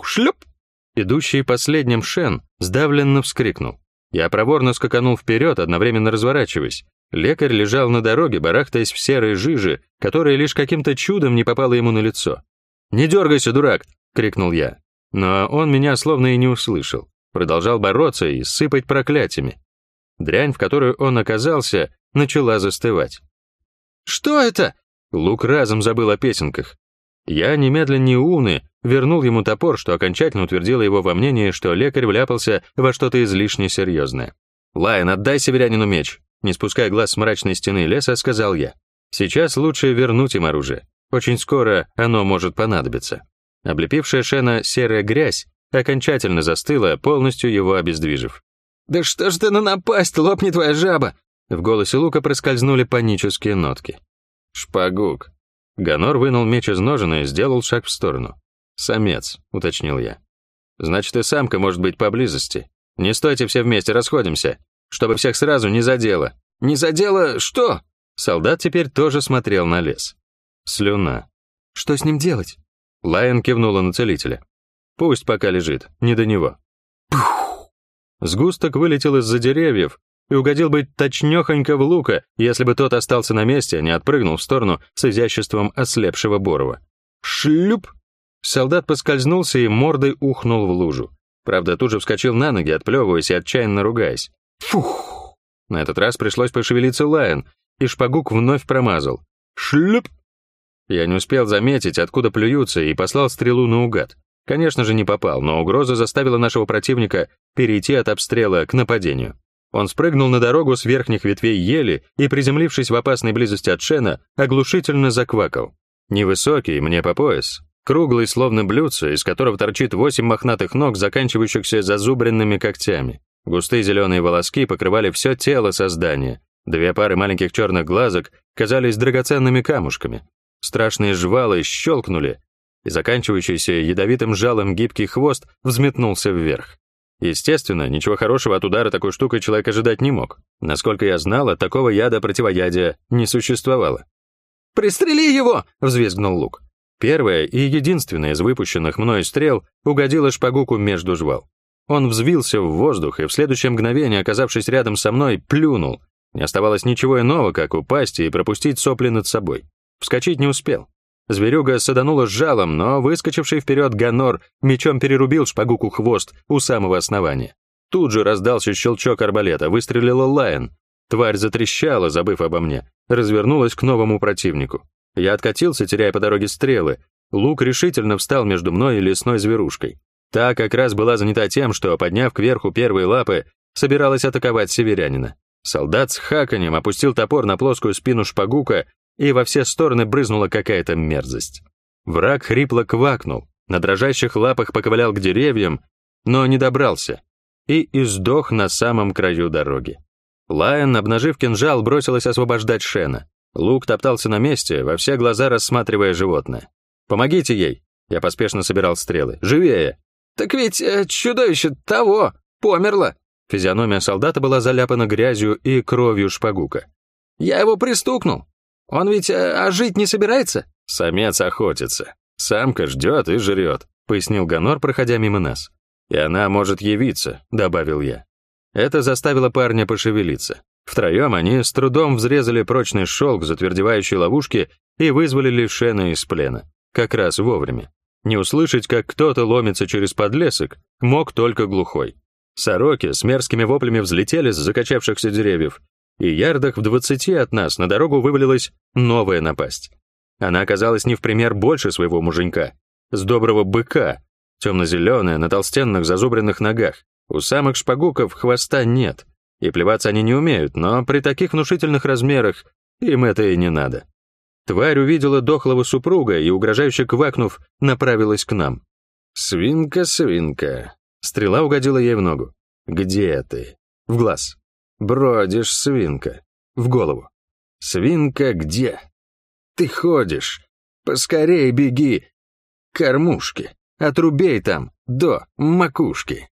шлеп! Идущий последним Шен сдавленно вскрикнул. Я проворно скаканул вперед, одновременно разворачиваясь. Лекарь лежал на дороге, барахтаясь в серой жиже, которая лишь каким-то чудом не попала ему на лицо. «Не дергайся, дурак!» — крикнул я. Но он меня словно и не услышал. Продолжал бороться и сыпать проклятиями. Дрянь, в которую он оказался, начала застывать. «Что это?» Лук разом забыл о песенках. Я немедленно уны вернул ему топор, что окончательно утвердило его во мнении, что лекарь вляпался во что-то излишне серьезное. «Лайон, отдай северянину меч!» Не спуская глаз с мрачной стены леса, сказал я. «Сейчас лучше вернуть им оружие. Очень скоро оно может понадобиться». Облепившая Шена серая грязь окончательно застыла, полностью его обездвижив. «Да что ж ты на напасть, лопни твоя жаба!» В голосе Лука проскользнули панические нотки. «Шпагук». Ганор вынул меч из ножен и сделал шаг в сторону. «Самец», — уточнил я. «Значит, и самка может быть поблизости. Не стойте все вместе, расходимся, чтобы всех сразу не задело». «Не задело что?» Солдат теперь тоже смотрел на лес. Слюна. «Что с ним делать?» Лайон кивнула на целителя. «Пусть пока лежит, не до него». Пух! Сгусток вылетел из-за деревьев и угодил бы точнёхонько в Лука, если бы тот остался на месте, а не отпрыгнул в сторону с изяществом ослепшего Борова. Шлюп! Солдат поскользнулся и мордой ухнул в лужу. Правда, тут же вскочил на ноги, отплевываясь и отчаянно ругаясь. Фух! На этот раз пришлось пошевелиться Лайон, и Шпагук вновь промазал. Шлюп! Я не успел заметить, откуда плюются, и послал стрелу наугад. Конечно же, не попал, но угроза заставила нашего противника перейти от обстрела к нападению. Он спрыгнул на дорогу с верхних ветвей ели и, приземлившись в опасной близости от Шена, оглушительно заквакал. Невысокий, мне по пояс, круглый, словно блюдце, из которого торчит 8 мохнатых ног, заканчивающихся зазубренными когтями. Густые зеленые волоски покрывали все тело создания. 2 пары маленьких черных глазок казались драгоценными камушками. Страшные жвалы щелкнули, и заканчивающийся ядовитым жалом гибкий хвост взметнулся вверх. Естественно, ничего хорошего от удара такой штукой человек ожидать не мог. Насколько я знал, от такого яда противоядия не существовало. «Пристрели его!» — взвизгнул Лук. Первая и единственная из выпущенных мною стрел угодила Шпагуку между жвал. Он взвился в воздух и в следующее мгновение, оказавшись рядом со мной, плюнул. Не оставалось ничего иного, как упасть и пропустить сопли над собой. Вскочить не успел. Зверюга саданула с жалом, но выскочивший вперед Ганор мечом перерубил Шпагуку хвост у самого основания. Тут же раздался щелчок арбалета, выстрелила Лайон. Тварь затрещала, забыв обо мне, развернулась к новому противнику. Я откатился, теряя по дороге стрелы. Лук решительно встал между мной и лесной зверушкой. Та как раз была занята тем, что, подняв кверху первые лапы, собиралась атаковать северянина. Солдат с хаканьем опустил топор на плоскую спину Шпагука, и во все стороны брызнула какая-то мерзость. Враг хрипло квакнул, на дрожащих лапах поковылял к деревьям, но не добрался, и издох на самом краю дороги. Лайон, обнажив кинжал, бросилась освобождать Шена. Лук топтался на месте, во все глаза рассматривая животное. «Помогите ей!» Я поспешно собирал стрелы. «Живее!» «Так ведь чудовище того померло!» Физиономия солдата была заляпана грязью и кровью Шпагука. «Я его пристукнул! Он ведь жить не собирается?» «Самец охотится. Самка ждет и жрет», — пояснил Ганор, проходя мимо нас. «И она может явиться», — добавил я. Это заставило парня пошевелиться. Втроем они с трудом взрезали прочный шелк затвердевающей ловушки и вызволили Шена из плена. Как раз вовремя. Не услышать, как кто-то ломится через подлесок, мог только глухой. Сороки с мерзкими воплями взлетели с закачавшихся деревьев, и ярдах в 20 от нас на дорогу вывалилась новая напасть. Она оказалась не в пример больше своего муженька, с доброго быка, темно-зеленая, на толстенных зазубренных ногах. У самых шпагуков хвоста нет, и плеваться они не умеют, но при таких внушительных размерах им это и не надо. Тварь увидела дохлого супруга и, угрожающе квакнув, направилась к нам. «Свинка, свинка!» Стрела угодила ей в ногу. «Где ты?» В глаз. «Бродишь, свинка!» В голову. «Свинка, где?» «Ты ходишь! Поскорей беги! Кормушки! Отрубей там до макушки!»